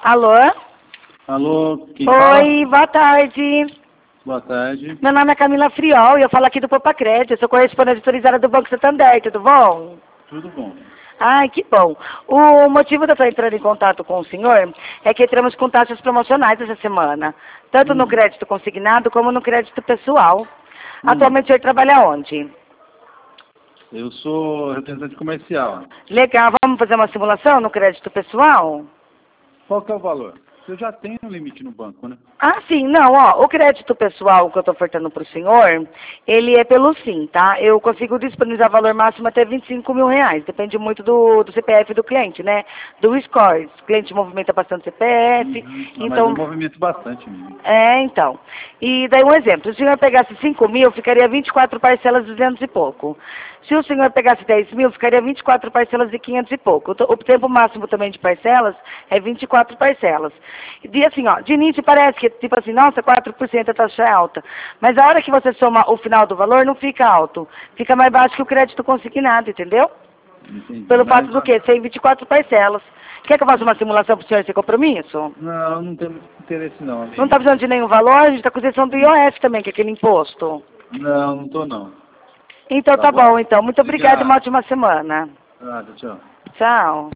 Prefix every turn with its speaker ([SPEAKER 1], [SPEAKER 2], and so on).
[SPEAKER 1] Alô?
[SPEAKER 2] Alô, quem fala?
[SPEAKER 1] Oi, boa tarde.
[SPEAKER 2] Boa tarde.
[SPEAKER 1] Meu nome é Camila Friol e eu falo aqui do Poupa Crédito. Eu sou correspondente autorizada do Banco Santander, tudo bom?
[SPEAKER 2] Tudo bom.
[SPEAKER 1] Ai, que bom. O motivo de eu estar entrando em contato com o senhor é que entramos com taxas promocionais essa semana, tanto no crédito consignado como no crédito pessoal. Atualmente o senhor trabalha onde?
[SPEAKER 2] Eu sou representante comercial.
[SPEAKER 1] Legal, vamos fazer uma simulação no crédito pessoal?
[SPEAKER 2] Qual que é o valor? Eu já tenho um limite no banco, né?
[SPEAKER 1] Ah, sim, não, ó, o crédito pessoal que eu estou ofertando para o senhor, ele é pelo SIM, tá? Eu consigo disponibilizar valor máximo até R$ 25.000, depende muito do CPF do cliente, né? Do score, o cliente movimenta bastante CPF,
[SPEAKER 2] Mas
[SPEAKER 1] então...
[SPEAKER 2] eu movimento bastante mesmo.
[SPEAKER 1] Então. E daí um exemplo, se o senhor pegasse 5.000, ficaria 24 parcelas de 200 e pouco. Se o senhor pegasse 10.000, ficaria 24 parcelas de 500 e pouco. O tempo máximo também de parcelas é 24 parcelas. E assim, ó, de início parece que, tipo assim, nossa, 4% a taxa é alta. Mas a hora que você soma o final do valor, não fica alto. Fica mais baixo que o crédito consignado, entendeu?
[SPEAKER 2] Entendi.
[SPEAKER 1] Pelo fato do quê? Ser 24 parcelas. Quer que eu faça uma simulação para o senhor sem compromisso?
[SPEAKER 2] Não, não tenho muito interesse não, amigo.
[SPEAKER 1] Não está precisando de nenhum valor, a gente está com isenção do IOF também, que é aquele imposto.
[SPEAKER 2] Não, não tô não.
[SPEAKER 1] Então tá bom, então. Muito obrigada e uma ótima semana.
[SPEAKER 2] Nada, tchau.
[SPEAKER 1] Tchau.